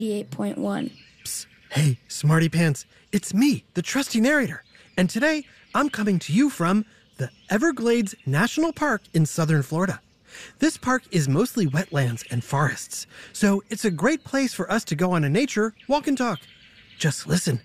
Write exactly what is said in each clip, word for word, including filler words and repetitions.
eight point one. Psst. Hey, Smarty Pants, it's me, the trusty narrator, and today I'm coming to you from the Everglades National Park in southern Florida. This park is mostly wetlands and forests, so it's a great place for us to go on a nature walk and talk. Just listen.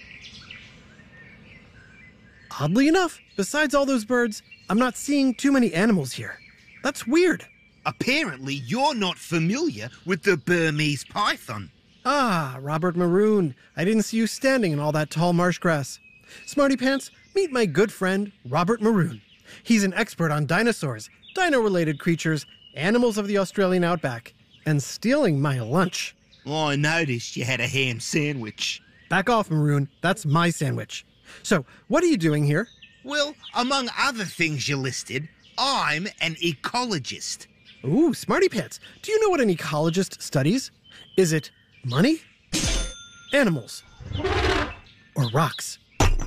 Oddly enough, besides all those birds, I'm not seeing too many animals here. That's weird. Apparently, you're not familiar with the Burmese python. Ah, Robert Maroon. I didn't see you standing in all that tall marsh grass. Smarty Pants, meet my good friend, Robert Maroon. He's an expert on dinosaurs, dino-related creatures, animals of the Australian outback, and stealing my lunch. Oh, I noticed you had a ham sandwich. Back off, Maroon. That's my sandwich. So, what are you doing here? Well, among other things you listed, I'm an ecologist. Ooh, Smarty Pants. Do you know what an ecologist studies? Is it money, animals, or rocks?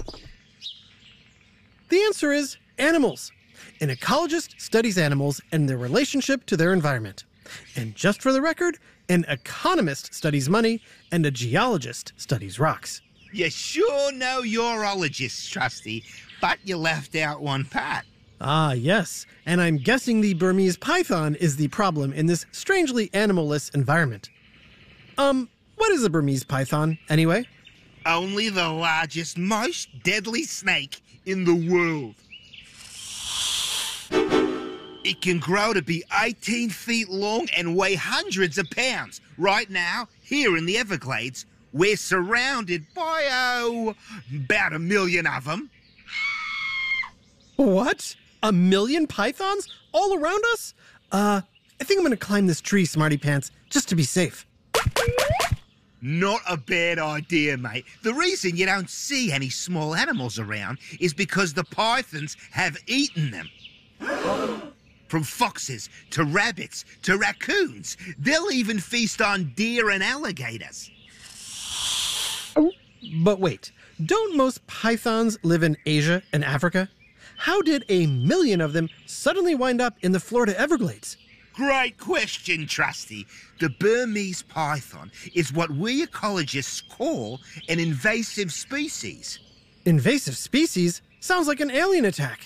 The answer is animals. An ecologist studies animals and their relationship to their environment. And just for the record, an economist studies money and a geologist studies rocks. You sure know your ologists, Trusty, but you left out one part. Ah, yes. And I'm guessing the Burmese python is the problem in this strangely animalless environment. Um, what is a Burmese python, anyway? Only the largest, most deadly snake in the world. It can grow to be eighteen feet long and weigh hundreds of pounds. Right now, here in the Everglades, we're surrounded by, oh, about a million of them. What? A million pythons all around us? Uh, I think I'm gonna climb this tree, Smarty Pants, just to be safe. Not a bad idea, mate. The reason you don't see any small animals around is because the pythons have eaten them. From foxes to rabbits to raccoons, they'll even feast on deer and alligators. But wait, don't most pythons live in Asia and Africa? How did a million of them suddenly wind up in the Florida Everglades? Great question, Trusty. The Burmese python is what we ecologists call an invasive species. Invasive species? Sounds like an alien attack.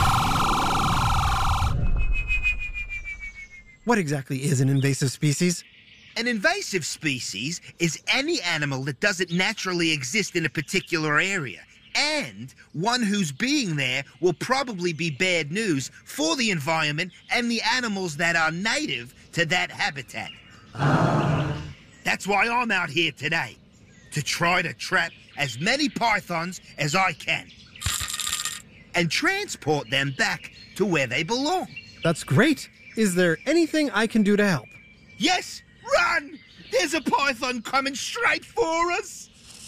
What exactly is an invasive species? An invasive species is any animal that doesn't naturally exist in a particular area, and one whose being there will probably be bad news for the environment and the animals that are native to that habitat. That's why I'm out here today, to try to trap as many pythons as I can and transport them back to where they belong. That's great. Is there anything I can do to help? Yes, run! There's a python coming straight for us!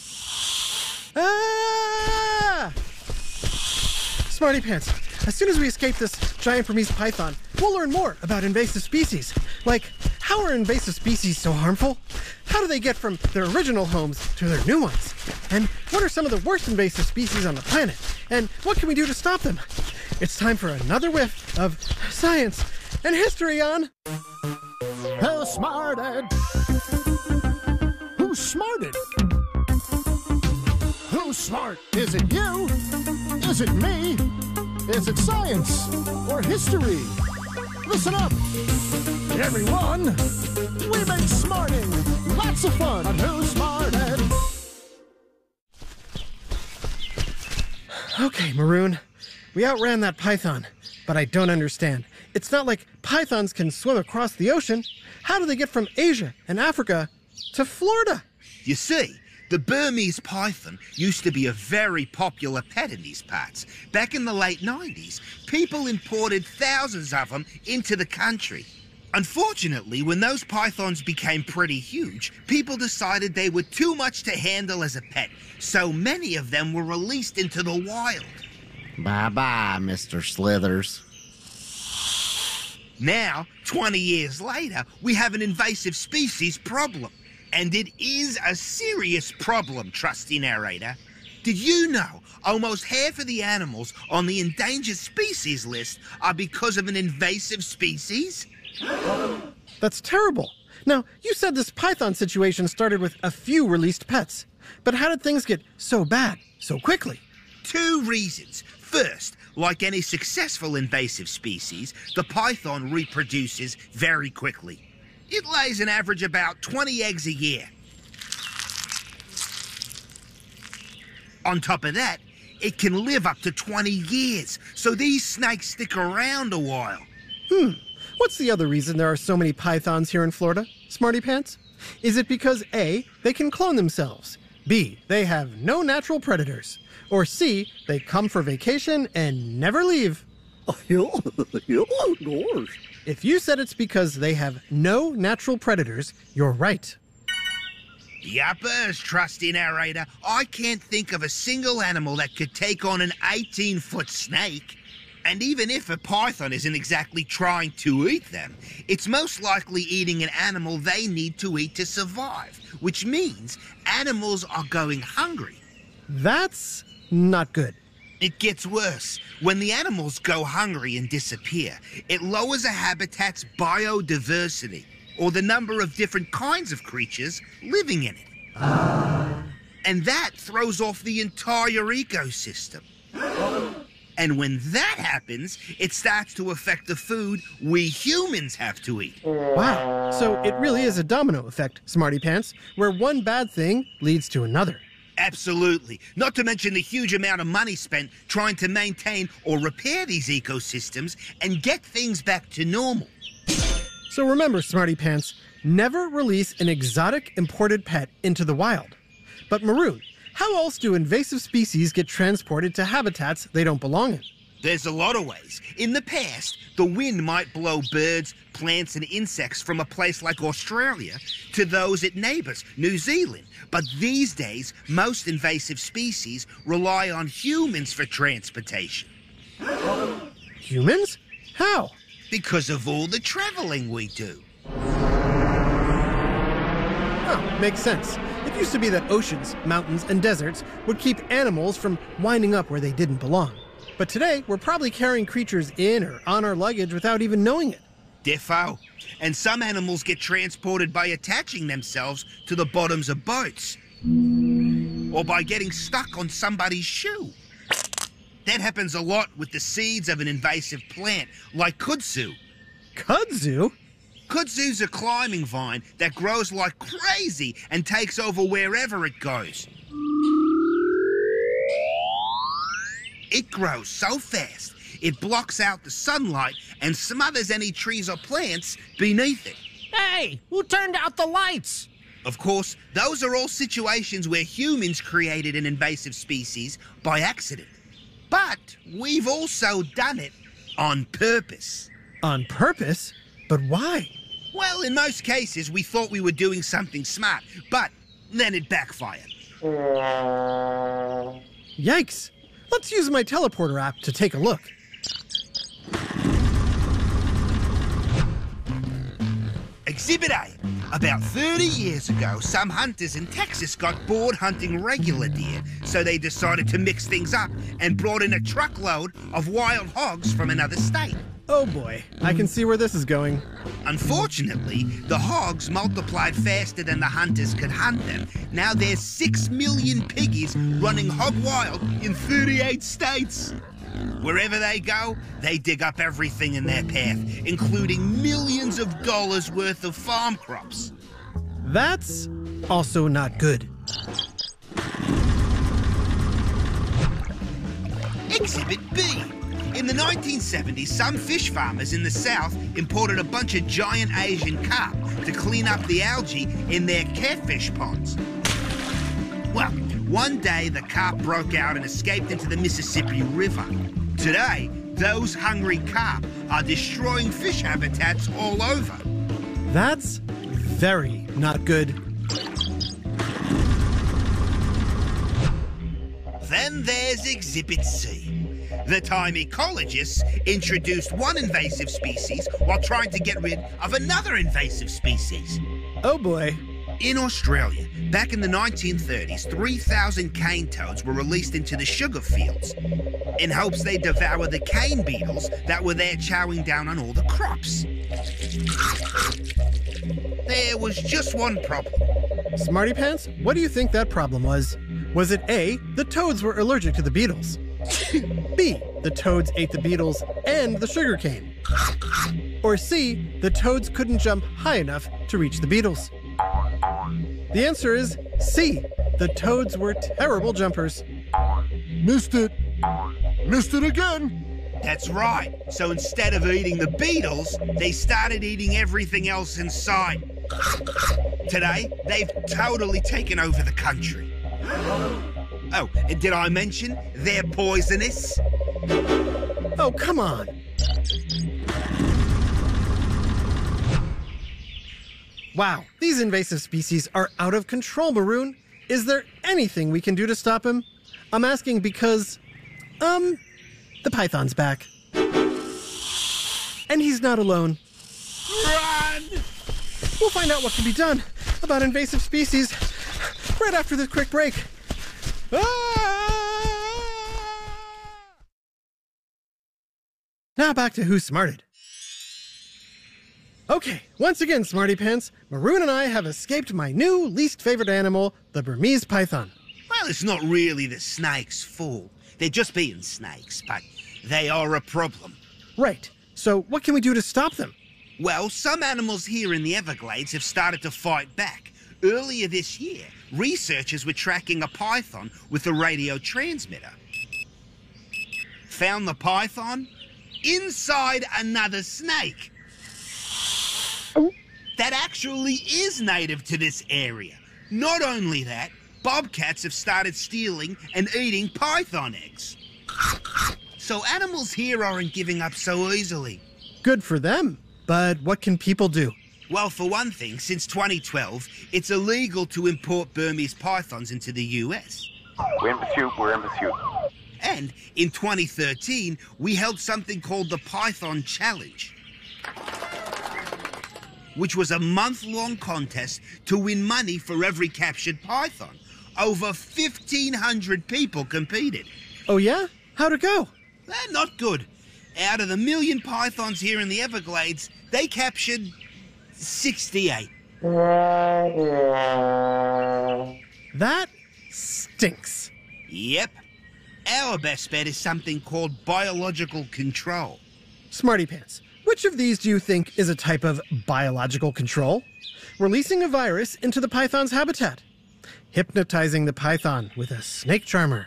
Ah! Smarty Pants, as soon as we escape this giant Burmese python, we'll learn more about invasive species. Like, how are invasive species so harmful? How do they get from their original homes to their new ones? And what are some of the worst invasive species on the planet? And what can we do to stop them? It's time for another whiff of science and history on... Who smarted? Who smarted? Who's smart? Is it you? Is it me? Is it science or history? Listen up, everyone. We make smarting lots of fun on Who Smarted. Okay, Maroon. We outran that python, but I don't understand. It's not like pythons can swim across the ocean. How do they get from Asia and Africa to Florida? You see, the Burmese python used to be a very popular pet in these parts. Back in the late nineties, people imported thousands of them into the country. Unfortunately, when those pythons became pretty huge, people decided they were too much to handle as a pet, so many of them were released into the wild. Bye-bye, Mister Slithers. Now, twenty years later, we have an invasive species problem. And it is a serious problem, trusty narrator. Did you know almost half of the animals on the endangered species list are because of an invasive species? That's terrible. Now, you said this python situation started with a few released pets. But how did things get so bad so quickly? Two reasons. First, like any successful invasive species, the python reproduces very quickly. It lays an average about twenty eggs a year. On top of that, it can live up to twenty years, so these snakes stick around a while. Hmm. What's the other reason there are so many pythons here in Florida, Smarty Pants? Is it because A, they can clone themselves, B, they have no natural predators, or C, they come for vacation and never leave? If you said it's because they have no natural predators, you're right. Yuppers, trusty narrator. I can't think of a single animal that could take on an eighteen-foot snake. And even if a python isn't exactly trying to eat them, it's most likely eating an animal they need to eat to survive, which means animals are going hungry. That's not good. It gets worse. When the animals go hungry and disappear, it lowers a habitat's biodiversity, or the number of different kinds of creatures living in it. And that throws off the entire ecosystem. And when that happens, it starts to affect the food we humans have to eat. Wow, so it really is a domino effect, Smarty Pants, where one bad thing leads to another. Absolutely. Not to mention the huge amount of money spent trying to maintain or repair these ecosystems and get things back to normal. So remember, Smarty Pants, never release an exotic imported pet into the wild. But Maroon, how else do invasive species get transported to habitats they don't belong in? There's a lot of ways. In the past, the wind might blow birds, plants, and insects from a place like Australia to those it neighbours, New Zealand. But these days, most invasive species rely on humans for transportation. Humans? How? Because of all the travelling we do. Oh, makes sense. It used to be that oceans, mountains, and deserts would keep animals from winding up where they didn't belong. But today, we're probably carrying creatures in or on our luggage without even knowing it. Defo. And some animals get transported by attaching themselves to the bottoms of boats. Or by getting stuck on somebody's shoe. That happens a lot with the seeds of an invasive plant, like kudzu. Kudzu? Kudzu's a climbing vine that grows like crazy and takes over wherever it goes. It grows so fast, it blocks out the sunlight and smothers any trees or plants beneath it. Hey, who turned out the lights? Of course, those are all situations where humans created an invasive species by accident. But we've also done it on purpose. On purpose? But why? Well, in most cases, we thought we were doing something smart, but then it backfired. Yikes! Let's use my teleporter app to take a look. Exhibit A. About thirty years ago, some hunters in Texas got bored hunting regular deer, so they decided to mix things up and brought in a truckload of wild hogs from another state. Oh boy, I can see where this is going. Unfortunately, the hogs multiplied faster than the hunters could hunt them. Now there's six million piggies running hog wild in thirty-eight states. Wherever they go, they dig up everything in their path, including millions of dollars worth of farm crops. That's also not good. Exhibit B. In the nineteen seventies, some fish farmers in the South imported a bunch of giant Asian carp to clean up the algae in their catfish ponds. Well, one day the carp broke out and escaped into the Mississippi River. Today, those hungry carp are destroying fish habitats all over. That's very not good. Then there's Exhibit C. The time ecologists introduced one invasive species while trying to get rid of another invasive species. Oh boy. In Australia, back in the nineteen thirties, three thousand cane toads were released into the sugar fields in hopes they'd devour the cane beetles that were there chowing down on all the crops. There was just one problem. Smarty Pants, what do you think that problem was? Was it A, the toads were allergic to the beetles? B, the toads ate the beetles and the sugar cane? Or C, the toads couldn't jump high enough to reach the beetles? The answer is C, the toads were terrible jumpers. Missed it. Missed it again. That's right. So instead of eating the beetles, they started eating everything else in sight. Today, they've totally taken over the country. Oh, and did I mention they're poisonous? Oh, come on. Wow, these invasive species are out of control, Maroon. Is there anything we can do to stop him? I'm asking because, um, the python's back. And he's not alone. Run! We'll find out what can be done about invasive species right after this quick break. Ah! Now back to Who Smarted. Okay, once again, Smarty Pants, Maroon and I have escaped my new least favorite animal, the Burmese python. Well, it's not really the snakes' fault. They're just being snakes, but they are a problem. Right, so what can we do to stop them? Well, some animals here in the Everglades have started to fight back. Earlier this year, researchers were tracking a python with a radio transmitter. Found the python inside another snake. That actually is native to this area. Not only that, bobcats have started stealing and eating python eggs. So animals here aren't giving up so easily. Good for them, but what can people do? Well, for one thing, since twenty twelve, it's illegal to import Burmese pythons into the U S. We're in pursuit, we're in pursuit. And in twenty thirteen, we held something called the Python Challenge, which was a month-long contest to win money for every captured python. Over fifteen hundred people competed. Oh yeah? How'd it go? They're not good. Out of the million pythons here in the Everglades, they captured sixty-eight. That stinks. Yep. Our best bet is something called biological control. Smarty Pants, which of these do you think is a type of biological control? Releasing a virus into the python's habitat. Hypnotizing the python with a snake charmer.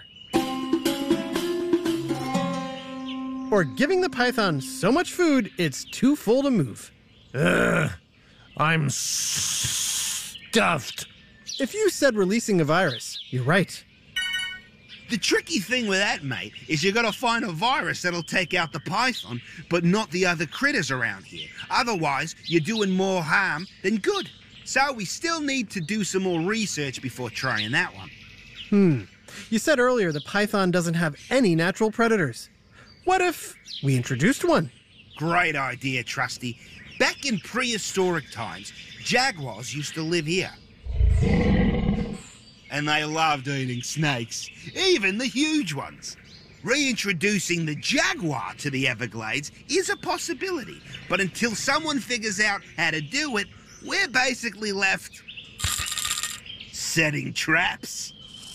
Or giving the python so much food it's too full to move. Ugh, I'm stuffed. If you said releasing a virus, you're right. The tricky thing with that, mate, is you gotta find a virus that'll take out the python, but not the other critters around here. Otherwise, you're doing more harm than good. So we still need to do some more research before trying that one. Hmm. You said earlier the python doesn't have any natural predators. What if we introduced one? Great idea, Trusty. Back in prehistoric times, jaguars used to live here. And they loved eating snakes, even the huge ones. Reintroducing the jaguar to the Everglades is a possibility, but until someone figures out how to do it, we're basically left setting traps.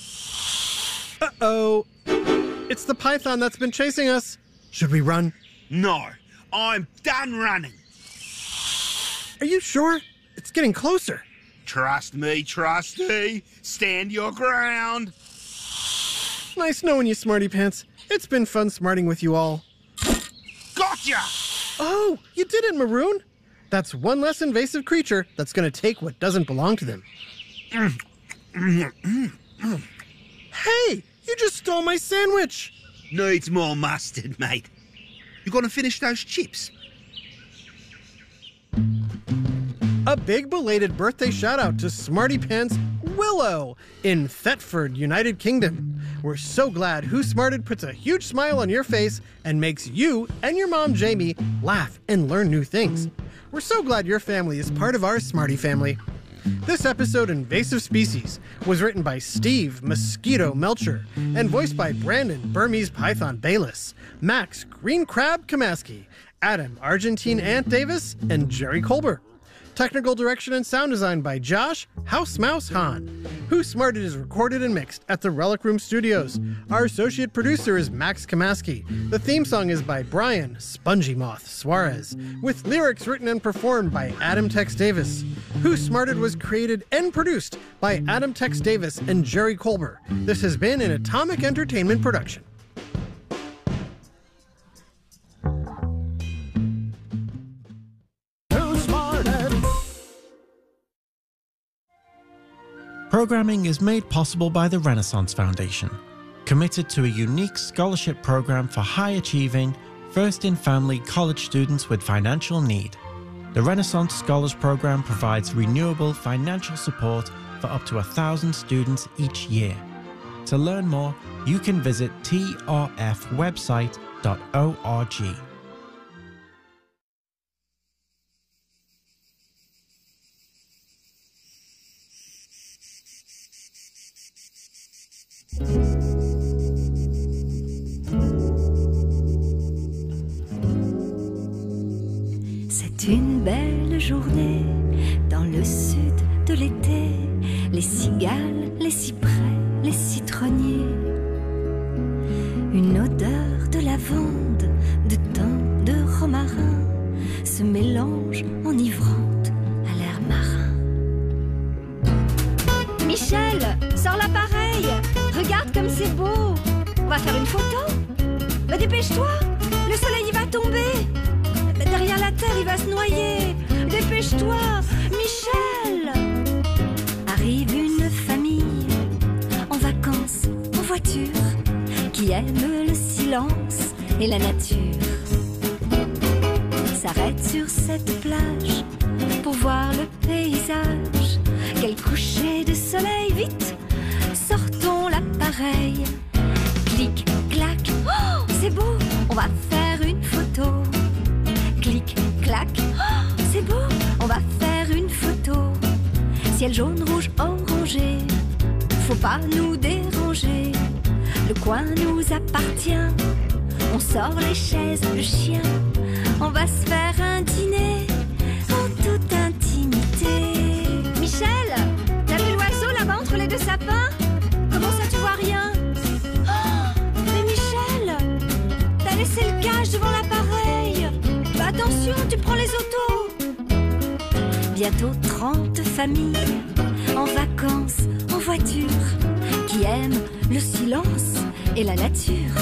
Uh-oh. It's the python that's been chasing us. Should we run? No, I'm done running. Are you sure? It's getting closer. Trust me, Trusty. Stand your ground. Nice knowing you, Smarty Pants. It's been fun smarting with you all. Gotcha! Oh, you did it, Maroon. That's one less invasive creature that's going to take what doesn't belong to them. Hey, you just stole my sandwich. Needs more mustard, mate. You gonna finish those chips? A big belated birthday shout out to Smarty Pants Willow in Thetford, United Kingdom. We're so glad Who Smarted puts a huge smile on your face and makes you and your mom Jamie laugh and learn new things. We're so glad your family is part of our Smarty family. This episode, Invasive Species, was written by Steve Mosquito Melcher and voiced by Brandon Burmese Python Bayless, Max Green Crab Kamaski, Adam Argentine Ant Davis, and Jerry Colbert. Technical direction and sound design by Josh House Mouse Hahn. Who Smarted is recorded and mixed at the Relic Room Studios. Our associate producer is Max Kamaski. The theme song is by Brian Spongy Moth Suarez, with lyrics written and performed by Adam Tex Davis. Who Smarted was created and produced by Adam Tex Davis and Jerry Colbert. This has been an Atomic Entertainment production. Programming is made possible by the Renaissance Foundation, committed to a unique scholarship program for high-achieving, first-in-family college students with financial need. The Renaissance Scholars Program provides renewable financial support for up to a thousand students each year. To learn more, you can visit t r f website dot org. C'est une belle journée dans le sud de l'été. Les cigales, les cyprès, les citronniers. Une odeur de lavande, de thym, de romarin se mélange enivrante à l'air marin. Michel, sors l'appareil. Regarde comme c'est beau. On va faire une photo. Bah, dépêche-toi, le soleil il va tomber. Derrière la terre, il va se noyer. Dépêche-toi, Michel. Arrive une famille en vacances, en voiture, qui aime le silence et la nature. S'arrête sur cette plage pour voir le paysage. Quel coucher de soleil, vite, sortons l'appareil. Clic, clac, oh, c'est beau, on va faire une photo. Clic, clac, oh, c'est beau, on va faire une photo. Ciel jaune, rouge, orangé, faut pas nous déranger. Le coin nous appartient, on sort les chaises, le chien. On va se faire un dîner en toute intimité. Michel, t'as vu l'oiseau là-bas entre les deux sapins? Comment ça tu vois rien? Oh, mais Michel, t'as laissé le cache devant l'appareil. Bah attention, tu prends les autos. Bientôt trente familles en vacances, en voiture, qui aiment le silence et la nature.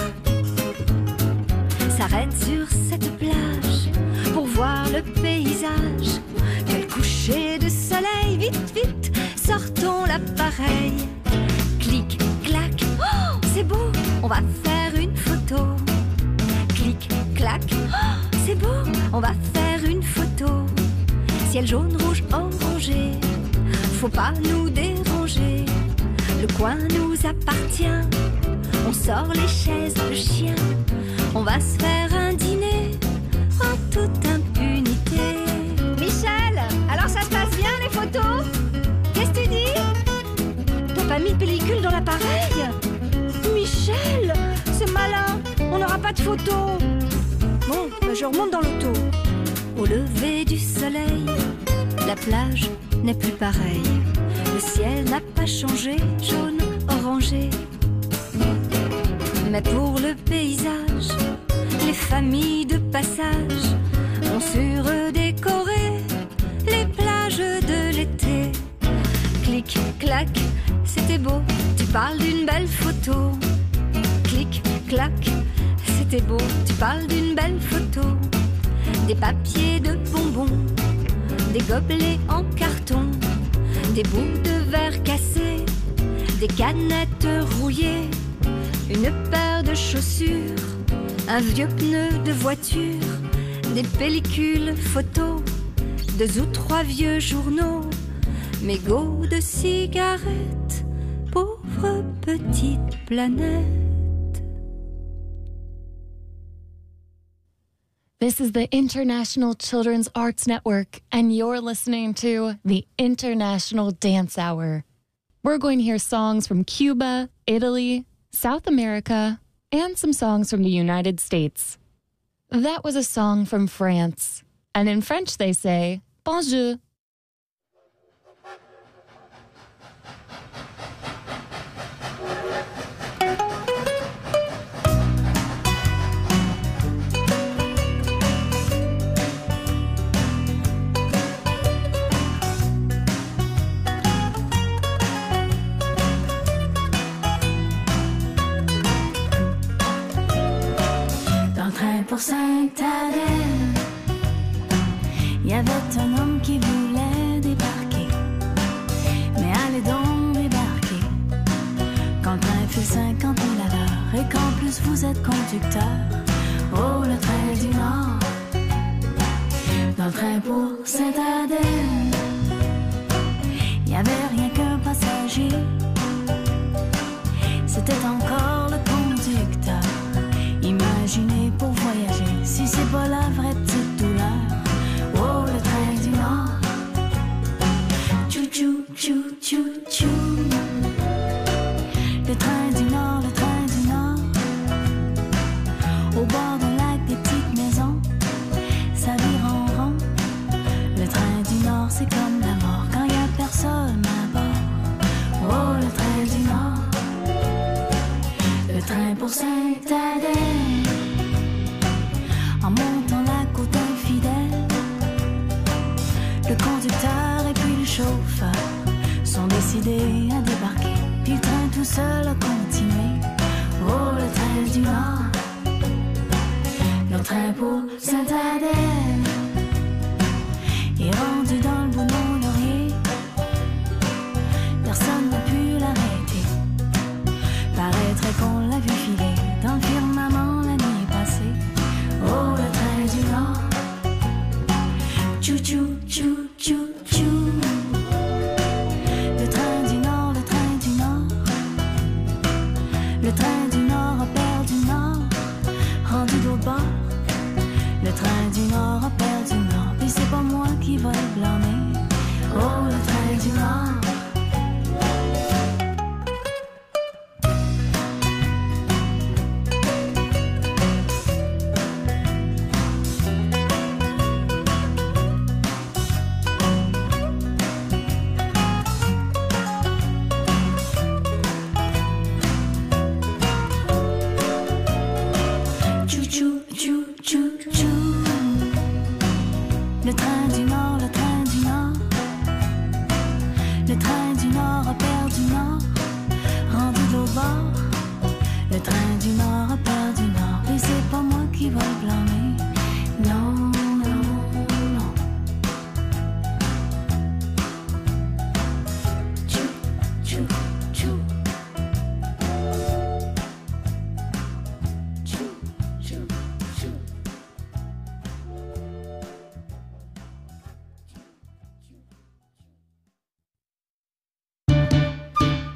S'arrête sur cette plage pour voir le paysage. Quel coucher de soleil, vite, vite, sortons l'appareil. Clic, clac, oh, c'est beau, on va faire une photo. Clic, clac, oh, c'est beau, on va faire une photo. Ciel jaune, rouge, orangé, faut pas nous déranger. Le coin nous appartient, on sort les chaises, le chien. On va se faire un dîner en toute impunité. Michel, alors ça se passe bien les photos? Qu'est-ce que tu dis? T'as pas mis de pellicule dans l'appareil? Michel, c'est malin, on n'aura pas de photos. Bon, bah je remonte dans l'auto. Au lever du soleil, la plage n'est plus pareille. Le ciel n'a pas changé, jaune, orangé. Mais pour le paysage, les familles de passage ont surdécoré les plages de l'été. Clic, clac, c'était beau, tu parles d'une belle photo. Clic, clac, c'était beau, tu parles d'une belle photo. Des papiers de bonbons, des gobelets en carton, des bouts de verre cassés, des canettes rouillées. Une paire de chaussures, un vieux pneu de voiture, des pellicules photos, deux ou trois vieux journaux, mégots de cigarettes, pauvre petite planète. This is the International Children's Arts Network, and you're listening to the International Dance Hour. We're going to hear songs from Cuba, Italy, South America, and some songs from the United States. That was a song from France, and in French they say, bonjour. Pour Sainte-Adèle, il y avait un homme qui voulait débarquer. Mais allez donc débarquer quand le train fait cinquante mille à l'heure et qu'en plus vous êtes conducteur. Oh, le train du Nord, dans le train pour Sainte-Adèle, il n'y avait rien qu'un passager. C'était encore le conducteur. Imaginez pour voyager, si c'est pas la vraie petite douleur. Oh, le train du Nord. Tchou tchou tchou tchou tchou. Le train du Nord, le train du Nord. Au bord d'un lac, des petites maisons, ça vire en rond. Le train du Nord, c'est comme la mort quand y a personne à bord. Oh, le train du Nord. Le train pour Sainte-Adèle, en montant la côte infidèle, le conducteur et puis le chauffeur sont décidés à débarquer. Puis le train tout seul a continué. Oh, le train du Nord, le train pour Sainte-Adèle, est rendu dans le bout de